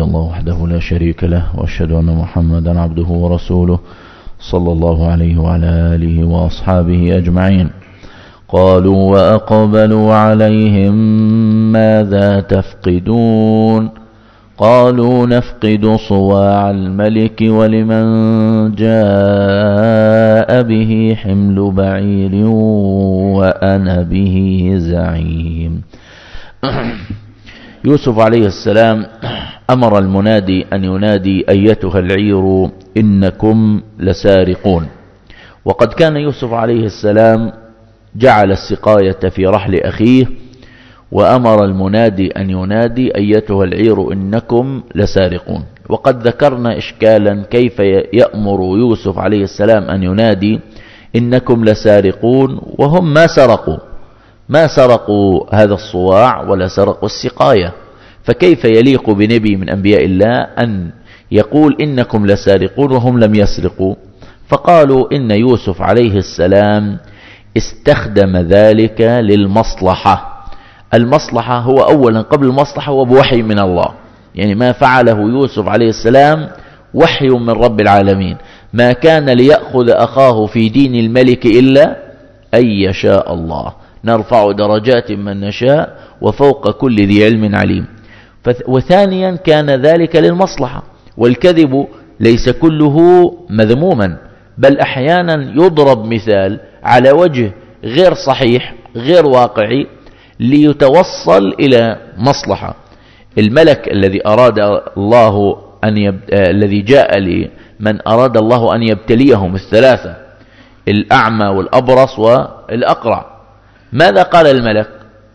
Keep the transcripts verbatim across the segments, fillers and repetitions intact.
الله وحده لا شريك له، وأشهد أن محمدا عبده ورسوله صلى الله عليه وعلى آله وأصحابه أجمعين. قالوا وأقبلوا عليهم ماذا تفقدون؟ قالوا نفقد صواع الملك ولمن جاء به حمل بعير وأنا به زعيم. يوسف عليه السلام أمر المنادي أن ينادي أيتها العير إنكم لسارقون. وقد كان يوسف عليه السلام جعل السقاية في رحل أخيه، وأمر المنادي أن ينادي أيتها العير إنكم لسارقون. وقد ذكرنا إشكالا كيف يأمر يوسف عليه السلام أن ينادي إنكم لسارقون وهم ما سرقوا ما سرقوا هذا الصواع ولا سرقوا السقاية، فكيف يليق بنبي من أنبياء الله أن يقول إنكم لسارقون وهم لم يسرقوا؟ فقالوا إن يوسف عليه السلام استخدم ذلك للمصلحة. المصلحة هو أولا قبل المصلحة هو بوحي من الله، يعني ما فعله يوسف عليه السلام وحي من رب العالمين، ما كان ليأخذ أخاه في دين الملك إلا أن يشاء الله، نرفع درجات من نشاء وفوق كل ذي علم عليم. وثانيا كان ذلك للمصلحة، والكذب ليس كله مذموما، بل أحيانا يضرب مثال على وجه غير صحيح غير واقعي ليتوصل إلى مصلحة. الملك الذي أراد الله أن يب... الذي جاء لمن أراد الله أن يبتليهم الثلاثة، الأعمى والأبرص والأقرع، ماذا قال الملك؟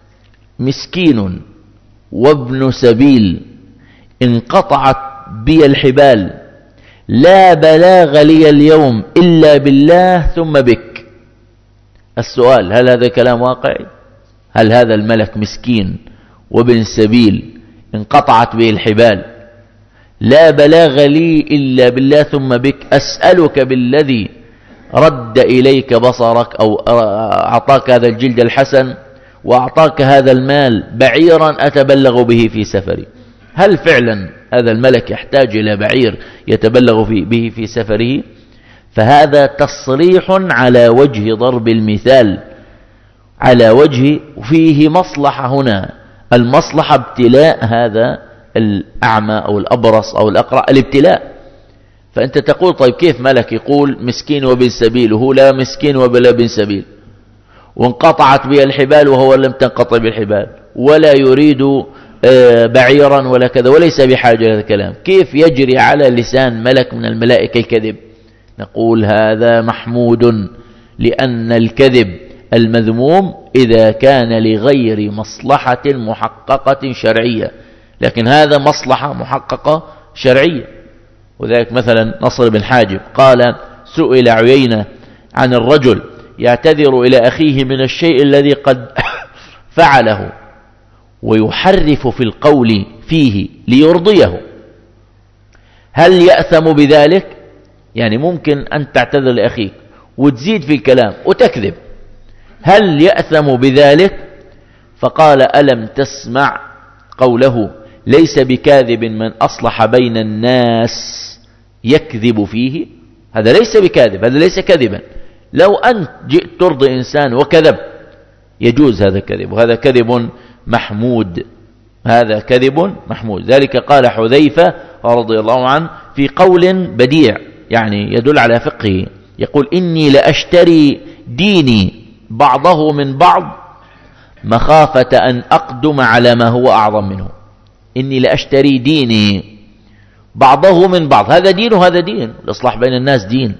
مسكين وابن سبيل انقطعت بي الحبال، لا بلاغ لي اليوم إلا بالله ثم بك. السؤال: هل هذا كلام واقعي؟ هل هذا الملك مسكين وابن سبيل انقطعت به الحبال، لا بلاغ لي إلا بالله ثم بك، أسألك بالذي رد إليك بصرك أو أعطاك هذا الجلد الحسن وأعطاك هذا المال بعيرا أتبلغ به في سفري؟ هل فعلا هذا الملك يحتاج إلى بعير يتبلغ به في سفره؟ فهذا تصريح على وجه ضرب المثال، على وجه فيه مصلحة. هنا المصلحة ابتلاء هذا الأعمى أو الأبرص أو الأقرع، الابتلاء. فأنت تقول طيب كيف ملك يقول مسكين وابن سبيل وهو لا مسكين ولا ابن سبيل، وانقطعت به الحبال وهو لم تنقطع بالحبال، ولا يريد بعيرا ولا كذا وليس بحاجة لهذا الكلام، كيف يجري على لسان ملك من الملائكة الكذب؟ نقول هذا محمود، لأن الكذب المذموم إذا كان لغير مصلحة محققة شرعية، لكن هذا مصلحة محققة شرعية. وذلك مثلا نصر بن حاجب قال: سئل عيينة عن الرجل يعتذر إلى أخيه من الشيء الذي قد فعله ويحرف في القول فيه ليرضيه، هل يأثم بذلك؟ يعني ممكن أن تعتذر لأخيك وتزيد في الكلام وتكذب، هل يأثم بذلك؟ فقال: ألم تسمع قوله: ليس بكاذب من أصلح بين الناس يكذب فيه؟ هذا ليس بكاذب، هذا ليس كذبا. لو أنت جئت ترضي إنسان وكذب يجوز هذا كذب، وهذا كذب محمود، هذا كذب محمود. ذلك قال حذيفة رضي الله عنه في قول بديع يعني يدل على فقهه، يقول: إني لأشتري ديني بعضه من بعض مخافة أن أقدم على ما هو أعظم منه. إني لأشتري ديني بعضه من بعض، هذا دين وهذا دين، الإصلاح بين الناس دين.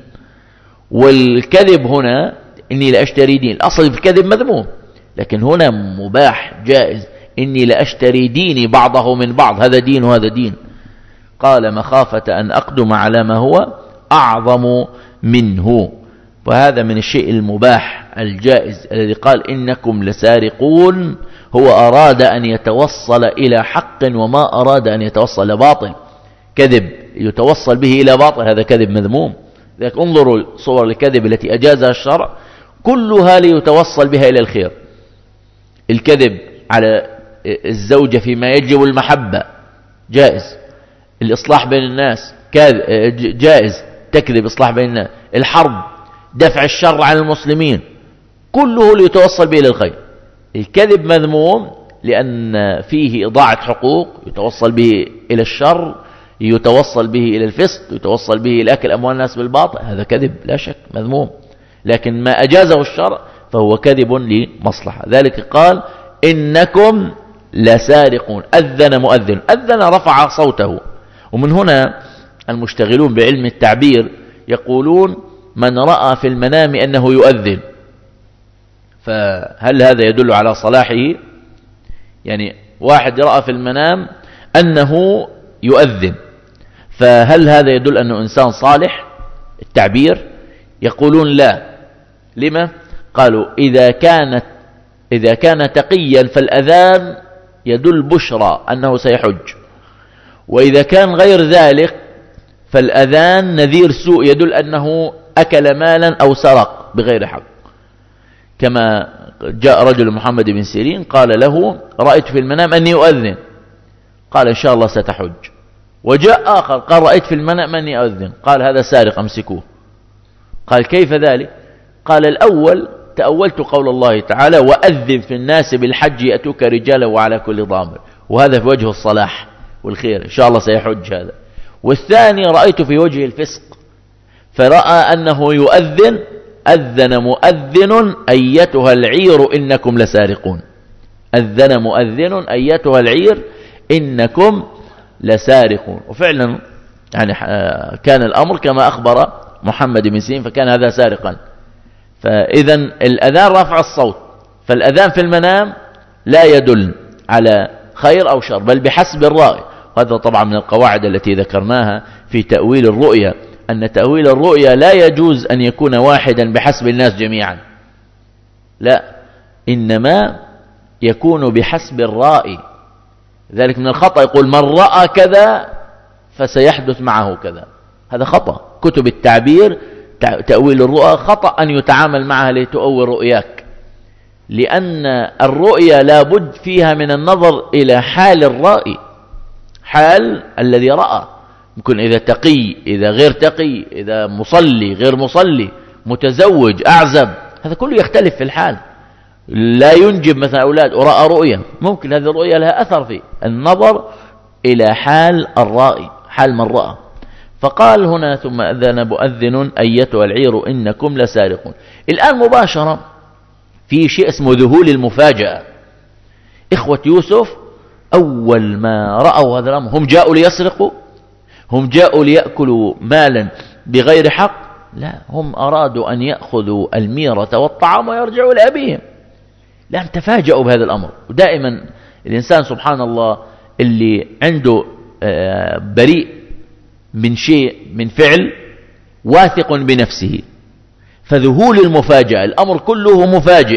والكذب هنا إني لأشتري دين، الأصل في الكذب مذموم، لكن هنا مباح جائز. إني لأشتري ديني بعضه من بعض، هذا دين وهذا دين. قال: مخافة أن أقدم على ما هو أعظم منه. وهذا من الشيء المباح الجائز الذي قال إنكم لسارقون، هو أراد أن يتوصل إلى حق وما أراد أن يتوصل إلى باطل. كذب يتوصل به إلى باطل هذا كذب مذموم. لذلك انظروا صور الكذب التي أجازها الشرع كلها ليتوصل بها إلى الخير. الكذب على الزوجة فيما يجب المحبة جائز، الإصلاح بين الناس جائز، تكذب إصلاح بين الناس، الحرب، دفع الشر عن المسلمين، كله ليتوصل به إلى الخير. الكذب مذموم لأن فيه إضاعة حقوق، يتوصل به إلى الشر، يتوصل به إلى الفسق، يتوصل به إلى أكل أموال الناس بالباطل، هذا كذب لا شك مذموم. لكن ما أجازه الشرع فهو كذب لمصلحة. ذلك قال إنكم لسارقون. أذن مؤذن، أذن رفع صوته. ومن هنا المشتغلون بعلم التعبير يقولون من رأى في المنام أنه يؤذن، فهل هذا يدل على صلاحه؟ يعني واحد رأى في المنام أنه يؤذن، فهل هذا يدل أنه إنسان صالح؟ التعبير يقولون لا. لما؟ قالوا إذا كانت إذا كان تقيا فالأذان يدل بشرى أنه سيحج، وإذا كان غير ذلك فالأذان نذير سوء يدل أنه أكل مالا أو سرق بغير حق. كما جاء رجل محمد بن سيرين قال له رأيت في المنام أني أؤذن، قال إن شاء الله ستحج. وجاء آخر قال رأيت في المنام أني أؤذن، قال هذا سارق أمسكوه. قال كيف ذلك؟ قال الأول تأولت قول الله تعالى وأذن في الناس بالحج يأتوك رجالا وعلى كل ضامر، وهذا في وجه الصلاح والخير، إن شاء الله سيحج هذا. والثاني رأيت في وجه الفسق، فرأى أنه يؤذن، أذن مؤذن أيتها العير إنكم لسارقون. أذن مؤذن أيتها العير إنكم لسارقون. وفعلا يعني كان الأمر كما أخبر محمد بن سيرين، فكان هذا سارقا. فإذا الأذان رفع الصوت، فالأذان في المنام لا يدل على خير أو شر، بل بحسب الرأي. وهذا طبعا من القواعد التي ذكرناها في تأويل الرؤيا، أن تأويل الرؤيا لا يجوز أن يكون واحدا بحسب الناس جميعا، لا، إنما يكون بحسب الرأي. ذلك من الخطأ يقول من رأى كذا فسيحدث معه كذا، هذا خطأ. كتب التعبير تأويل الرؤى خطأ أن يتعامل معها لتؤول رؤياك، لأن الرؤيا لابد فيها من النظر إلى حال الرائي، حال الذي رأى، يمكن إذا تقي، إذا غير تقي، إذا مصلي غير مصلي، متزوج أعزب، هذا كله يختلف في الحال. لا ينجب مثلا أولاد ورأى رؤيا، ممكن هذه الرؤيا لها أثر في النظر إلى حال الرائي، حال من رأى. فقال هنا ثم أذن مؤذن أيتها العير إنكم لسارقون. الآن مباشرة في شيء اسمه ذهول المفاجأة. إخوة يوسف أول ما رأوا هذا الأمر هم جاءوا ليسرقوا، هم جاءوا ليأكلوا مالا بغير حق، لا، هم أرادوا أن يأخذوا الميرة والطعام ويرجعوا لأبيهم. لا، تفاجأوا بهذا الأمر. ودائما الإنسان سبحان الله اللي عنده بريء من شيء من فعل واثق بنفسه، فذهول المفاجأة، الأمر كله مفاجئ،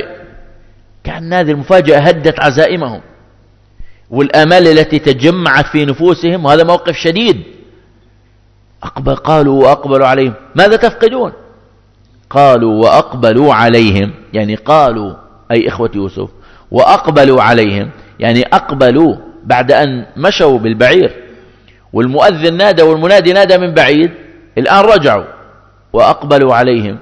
كأن هذه المفاجأة هدت عزائمهم والآمال التي تجمعت في نفوسهم، وهذا موقف شديد. أقبل قالوا وأقبلوا عليهم ماذا تفقدون؟ قالوا وأقبلوا عليهم، يعني قالوا أي إخوة يوسف وأقبلوا عليهم، يعني أقبلوا بعد أن مشوا بالبعير والمؤذن نادى والمنادي نادى من بعيد، الآن رجعوا وأقبلوا عليهم،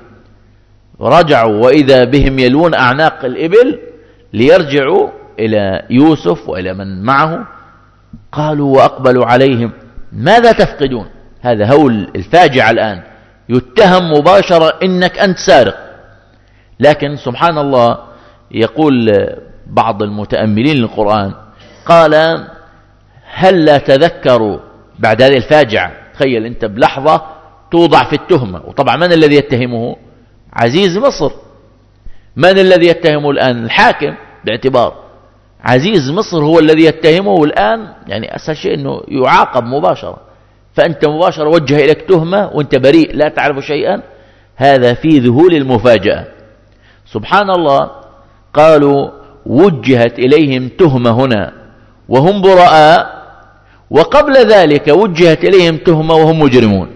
رجعوا وإذا بهم يلون أعناق الإبل ليرجعوا إلى يوسف وإلى من معه. قالوا وأقبلوا عليهم ماذا تفقدون؟ هذا هول الفاجعة الآن، يتهم مباشرة إنك أنت سارق. لكن سبحان الله يقول بعض المتأملين للقرآن قال هل لا تذكروا بعد هذه الفاجعة؟ تخيل أنت بلحظة توضع في التهمة، وطبعا من الذي يتهمه؟ عزيز مصر. من الذي يتهمه الآن؟ الحاكم، باعتبار عزيز مصر هو الذي يتهمه الآن، يعني أسهل شيء أنه يعاقب مباشرة، فأنت مباشرة وجه إليك تهمة وأنت بريء لا تعرف شيئا. هذا في ذهول المفاجأة. سبحان الله، قالوا وجهت إليهم تهمة هنا وهم براء، وقبل ذلك وجهت إليهم تهمة وهم مجرمون.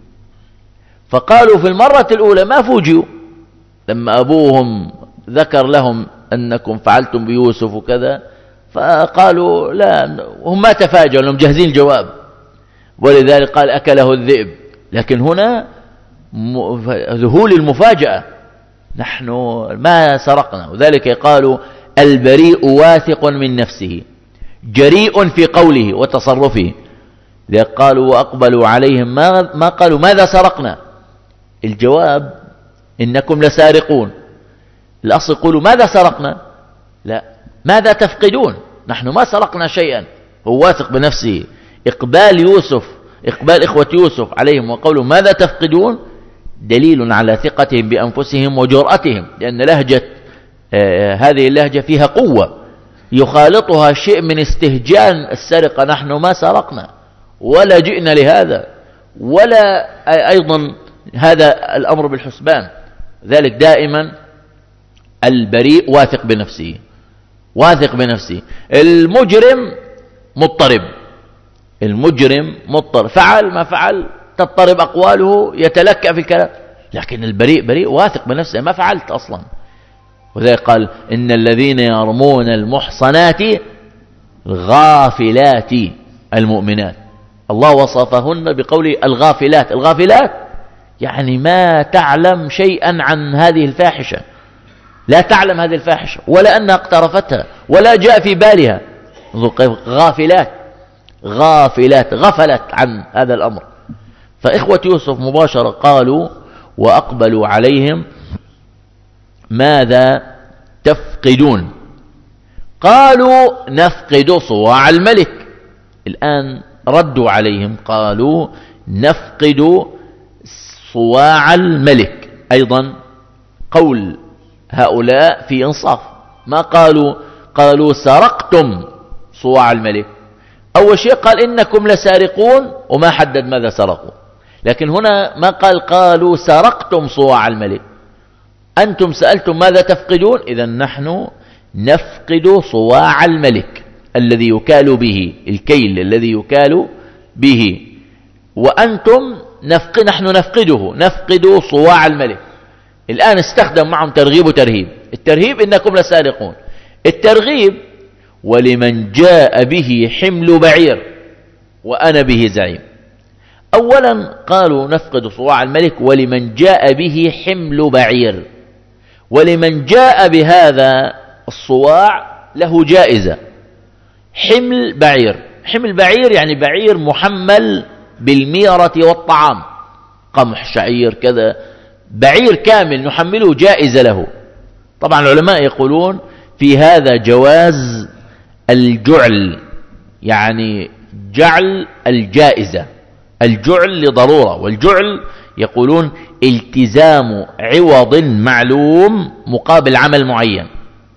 فقالوا في المرة الأولى ما فوجئوا لما أبوهم ذكر لهم أنكم فعلتم بيوسف وكذا، فقالوا لا، هم ما تفاجئوا لهم جاهزين الجواب. ولذلك قال أكله الذئب. لكن هنا ذهول المفاجأة، نحن ما سرقنا. وذلك قالوا البريء واثق من نفسه جريء في قوله وتصرفه. لذلك قالوا وأقبلوا عليهم ما, ما قالوا ماذا سرقنا، الجواب إنكم لسارقون. الأصل يقولوا ماذا سرقنا، لا ماذا تفقدون، نحن ما سرقنا شيئا. هو واثق بنفسه. إقبال يوسف إقبال إخوة يوسف عليهم وقولوا ماذا تفقدون دليل على ثقتهم بأنفسهم وجرأتهم، لأن لهجة آه هذه اللهجة فيها قوة يخالطها شيء من استهجان السرقة. نحن ما سرقنا ولا جئنا لهذا، ولا أيضا هذا الأمر بالحسبان. ذلك دائما البريء واثق بنفسه واثق بنفسه. المجرم مضطرب المجرم مضطرب فعل ما فعل تضطرب أقواله يتلكأ في الكلام. لكن البريء بريء واثق بنفسه ما فعلت أصلا. وذلك قال إن الذين يرمون المحصنات الغافلات المؤمنات، الله وصفهن بقوله الغافلات. الغافلات يعني ما تعلم شيئا عن هذه الفاحشة، لا تعلم هذه الفاحشة ولا أنها اقترفتها ولا جاء في بالها. غافلات غافلات غفلت عن هذا الأمر. فإخوة يوسف مباشرة قالوا وأقبلوا عليهم ماذا تفقدون، قالوا نفقد صواع الملك. الآن ردوا عليهم قالوا نفقد صواع الملك. أيضا قول هؤلاء في إنصاف، ما قالوا قالوا سرقتم صواع الملك. أول شيء قال إنكم لسارقون وما حدد ماذا سرقوا. لكن هنا ما قال قالوا سرقتم صواع الملك. أنتم سألتم ماذا تفقدون، إذا نحن نفقد صواع الملك الذي يكال به، الكيل الذي يكال به، وأنتم نفقد نحن نفقده نفقد صواع الملك. الآن استخدم معهم ترغيب وترهيب. الترهيب إنكم لسارقون، الترغيب ولمن جاء به حمل بعير وأنا به زعيم. أولا قالوا نفقد صواع الملك ولمن جاء به حمل بعير، ولمن جاء بهذا الصواع له جائزة. حمل بعير، حمل بعير يعني بعير محمل بالميرة والطعام، قمح شعير كذا، بعير كامل نحمله جائزة له. طبعا العلماء يقولون في هذا جواز الجعل، يعني جعل الجائزة، الجعل لضرورة. والجعل يقولون التزام عوض معلوم مقابل عمل معين،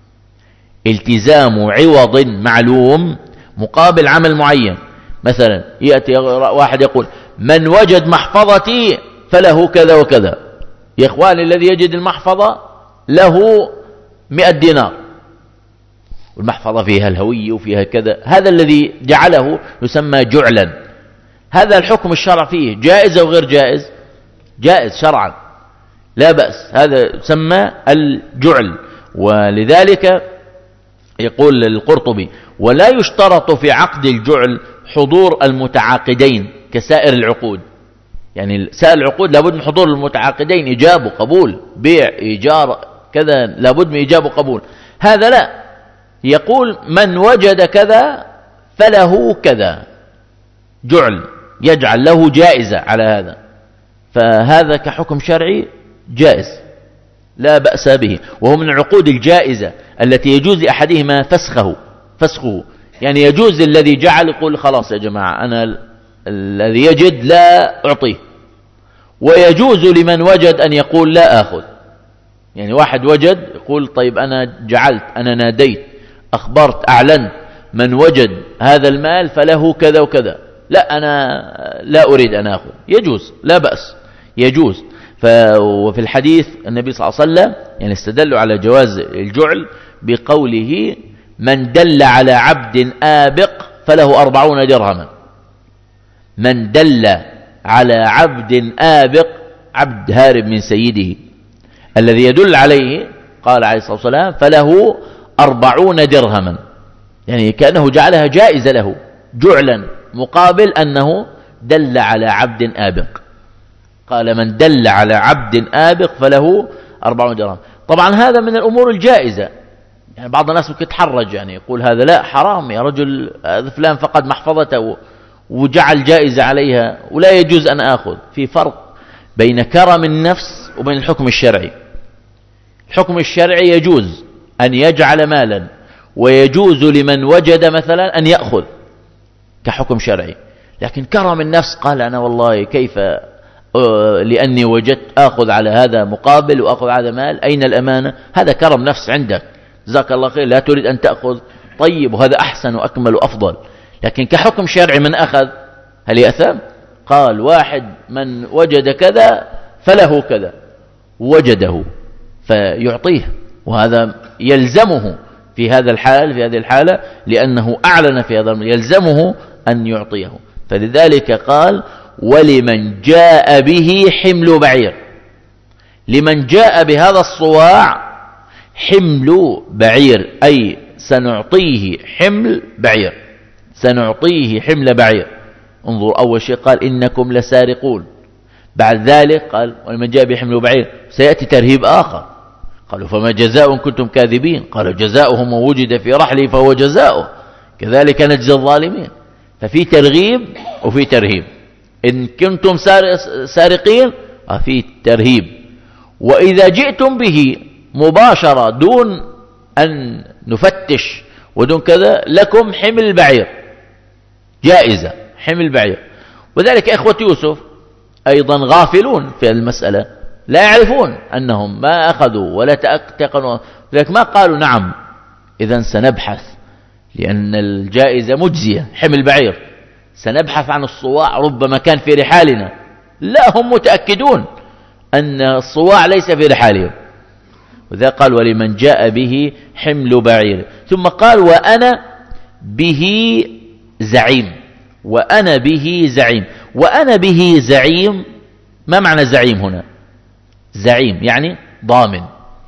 التزام عوض معلوم مقابل عمل معين. مثلا يأتي واحد يقول من وجد محفظتي فله كذا وكذا. يا إخواني الذي يجد المحفظة له مئة دينار، والمحفظة فيها الهوية وفيها كذا، هذا الذي جعله يسمى جعلا. هذا الحكم الشرع فيه جائز وغير جائز، جائز شرعا لا بأس، هذا يسمى الجعل. ولذلك يقول القرطبي ولا يشترط في عقد الجعل حضور المتعاقدين كسائر العقود. يعني سائر العقود لابد من حضور المتعاقدين، إيجاب وقبول، بيع إيجار كذا لابد من إيجاب وقبول. هذا لا، يقول من وجد كذا فله كذا، جعل يجعل له جائزة على هذا. فهذا كحكم شرعي جائز لا بأس به، وهو من العقود الجائزة التي يجوز لأحدهما فسخه فسخه يعني يجوز الذي جعل يقول خلاص يا جماعة أنا الذي يجد لا أعطيه، ويجوز لمن وجد أن يقول لا أخذ. يعني واحد وجد يقول طيب أنا جعلت، أنا ناديت، أخبرت، أعلنت، من وجد هذا المال فله كذا وكذا، لا أنا لا أريد أن أخذ، يجوز لا بأس يجوز. وفي الحديث النبي صلى الله عليه وسلم يعني استدلوا على جواز الجعل بقوله من دل على عبد آبق فله أربعون درهما. من دل على عبد آبق، عبد هارب من سيده، الذي يدل عليه قال عليه الصلاة والسلام فله أربعون درهما، يعني كأنه جعلها جائزة له جعلا مقابل أنه دل على عبد آبق. قال من دل على عبد آبق فله أربعون درهم. طبعا هذا من الأمور الجائزة، يعني بعض الناس ممكن يتحرج، يعني يقول هذا لا حرام يا رجل، هذا فلان فقد محفظته وجعل جائزة عليها ولا يجوز أن آخذ. في فرق بين كرم النفس وبين الحكم الشرعي. الحكم الشرعي يجوز أن يجعل مالا، ويجوز لمن وجد مثلا أن يأخذ كحكم شرعي. لكن كرم النفس قال أنا والله كيف لأني وجدت آخذ على هذا مقابل وأخذ على مال، أين الأمانة؟ هذا كرم نفس عندك، جزاك الله خير، لا تريد أن تأخذ، طيب، وهذا أحسن وأكمل وأفضل. لكن كحكم شرعي من أخذ هل يأثم؟ قال واحد من وجد كذا فله كذا، وجده فيعطيه، وهذا يلزمه في هذا الحال في هذه الحالة لأنه أعلن في هذا، يلزمه أن يعطيه. فلذلك قال ولمن جاء به حمل بعير، لمن جاء بهذا الصواع حمل بعير، أي سنعطيه حمل بعير، سنعطيه حمل بعير. انظر، أول شيء قال إنكم لسارقون، بعد ذلك قال ولمن جاء بحمل بعير. سيأتي ترهيب آخر، قالوا فما جزاء كنتم كاذبين؟ قالوا جزاؤه ما وجد في رحله فهو جزاؤه كذلك نجزي الظالمين. ففي ترغيب وفي ترهيب. إن كنتم سارقين في ترهيب، وإذا جئتم به مباشرة دون أن نفتش ودون كذا لكم حمل بعير، جائزة حمل بعير. وذلك إخوة يوسف أيضا غافلون في المسألة، لا يعرفون أنهم ما أخذوا ولا تأقنوا، لذلك ما قالوا نعم إذن سنبحث، لأن الجائزة مجزية حمل بعير، سنبحث عن الصواع ربما كان في رحالنا. لا، هم متأكدون أن الصواع ليس في رحالهم. وذا قال ولمن جاء به حمل بعير، ثم قال وأنا به زعيم، وأنا به زعيم. وأنا به زعيم، ما معنى زعيم هنا؟ زعيم يعني ضامن،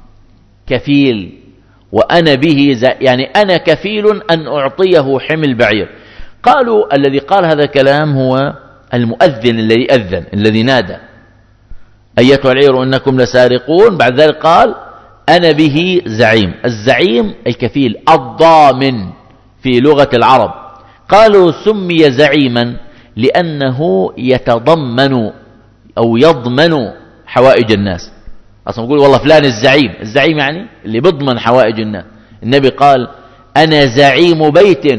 كفيل. وأنا به زعيم يعني أنا كفيل أن أعطيه حمل بعير. قالوا الذي قال هذا الكلام هو المؤذن الذي أذن، الذي نادى أيتها العير إنكم لسارقون. بعد ذلك قال أنا به زعيم. الزعيم الكفيل الضامن في لغة العرب. قالوا سمي زعيما لأنه يتضمن أو يضمن حوائج الناس. أصلا نقول والله فلان الزعيم، الزعيم يعني اللي بيضمن حوائج الناس. النبي قال أنا زعيم بيت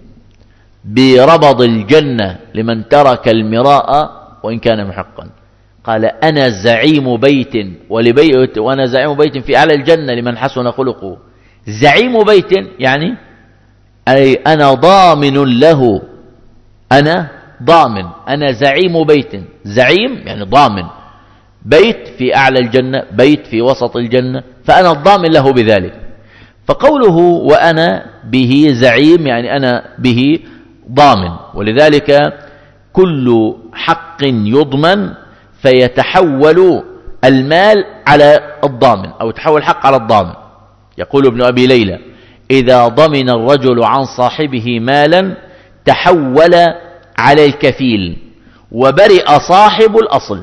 بربض الجنة لمن ترك المراء وإن كان محقا. قال أنا زعيم بيت ولبيت وأنا زعيم بيت في أعلى الجنة لمن حسن خلقه. زعيم بيت يعني أي أنا ضامن له، أنا ضامن، أنا زعيم بيت. زعيم يعني ضامن، بيت في أعلى الجنة، بيت في وسط الجنة، فأنا الضامن له بذلك. فقوله وأنا به زعيم يعني أنا به ضامن. ولذلك كل حق يضمن فيتحول المال على الضامن، أو يتحول الحق على الضامن. يقول ابن أبي ليلى إذا ضمن الرجل عن صاحبه مالا تحول على الكفيل وبرئ صاحب الأصل.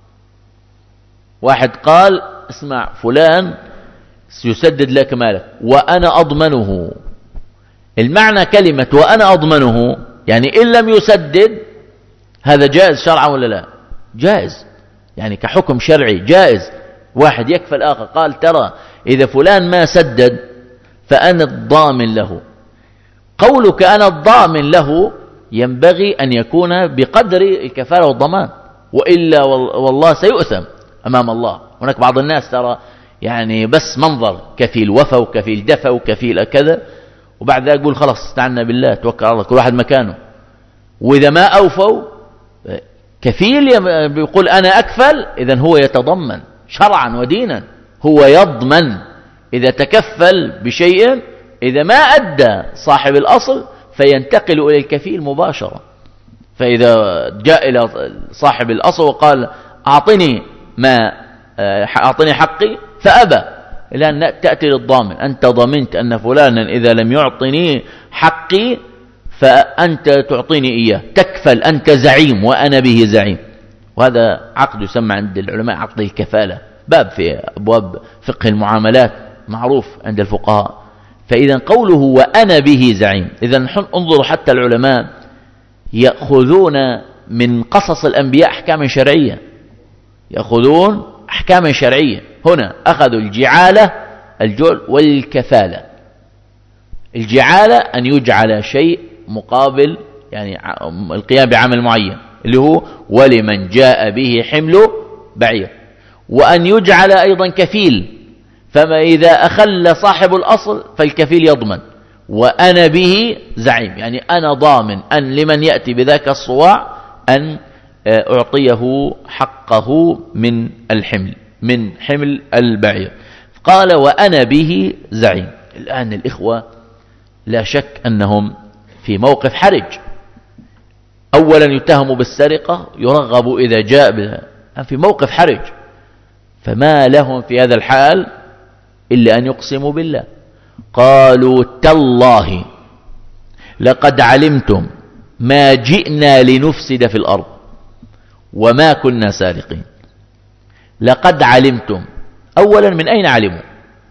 واحد قال اسمع فلان سيسدد لك مالك وأنا أضمنه. المعنى كلمة وأنا أضمنه يعني إن لم يسدد هذا جائز شرعا ولا لا؟ جائز، يعني كحكم شرعي جائز. واحد يكفل آخر قال ترى إذا فلان ما سدد فأنا الضامن له. قولك أنا الضامن له ينبغي أن يكون بقدر الكفالة والضمان، وإلا والله سيؤثم أمام الله. هناك بعض الناس ترى يعني بس منظر كفيل وفى وكفيل دفى وكفيل كذا، وبعد ذلك يقول خلاص استعنا بالله توكل على الله، كل واحد مكانه. وإذا ما أوفوا كفيل يقول أنا أكفل، إذن هو يتضمن شرعا ودينا، هو يضمن إذا تكفل بشيء، إذا ما أدى صاحب الأصل فينتقل إلى الكفيل مباشرة. فإذا جاء إلى صاحب الأصل وقال أعطني ما أعطني حقي فأبى، الآن تأتي للضامن، أنت ضمنت أن فلانا إذا لم يعطني حقي فأنت تعطيني إياه، تكفل، أنت زعيم وأنا به زعيم. وهذا عقد يسمى عند العلماء عقد الكفالة، باب في أبواب فقه المعاملات معروف عند الفقهاء. فإذا قوله وأنا به زعيم، إذا انظروا حتى العلماء يأخذون من قصص الأنبياء أحكاما شرعية، يأخذون أحكاما شرعية. هنا أخذوا الجعالة الجعل والكفالة. الجعالة أن يجعل شيء مقابل يعني القيام بعمل معين اللي هو ولمن جاء به حمل بعير، وأن يجعل أيضا كفيل، فما إذا أخل صاحب الأصل فالكفيل يضمن، وأنا به زعيم يعني أنا ضامن أن لمن يأتي بذاك الصواع أن أعطيه حقه من الحمل من حمل البعير. قال وأنا به زعيم. الآن الإخوة لا شك أنهم في موقف حرج. أولا يتهموا بالسرقة، يرغبوا إذا جاء في موقف حرج، فما لهم في هذا الحال إلا أن يقسموا بالله. قالوا تالله لقد علمتم ما جئنا لنفسد في الأرض وما كنا سارقين. لقد علمتم، أولا من أين علموا؟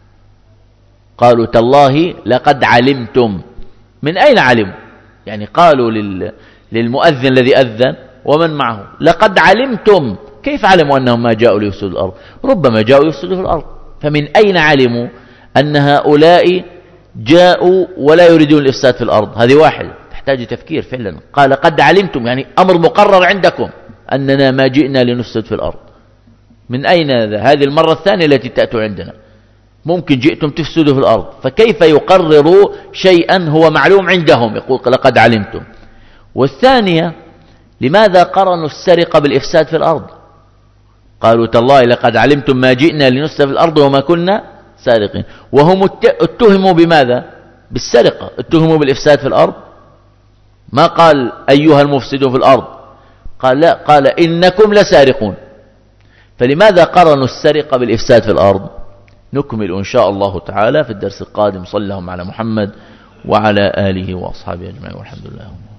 قالوا تالله لقد علمتم، من أين علموا؟ يعني قالوا لل... للمؤذن الذي أذن ومن معه لقد علمتم، كيف علموا أنهم ما جاءوا ليفسدوا الأرض؟ ربما جاءوا يفسدوا في الأرض، فمن أين علموا أن هؤلاء جاءوا ولا يريدون الإفساد في الأرض؟ هذه واحدة تحتاج تفكير فعلا. قال قد علمتم يعني أمر مقرر عندكم أننا ما جئنا لنفسد في الأرض. من أين هذا؟ هذه المرة الثانية التي تأتوا عندنا، ممكن جئتم تفسدوا في الأرض، فكيف يقرروا شيئا هو معلوم عندهم؟ يقول لقد علمتم. والثانية لماذا قرنوا السرقة بالإفساد في الأرض؟ قالوا تالله لقد علمتم ما جئنا لنفسد في الأرض وما كنا سارقين، وهم اتهموا بماذا؟ بالسرقة، اتهموا بالإفساد في الأرض. ما قال أيها المفسدون في الأرض، قال لا، قال إنكم لسارقون. فلماذا قرنوا السرقة بالإفساد في الأرض؟ نكمل إن شاء الله تعالى في الدرس القادم. صلى الله على محمد وعلى آله وأصحابه أجمعين والحمد لله.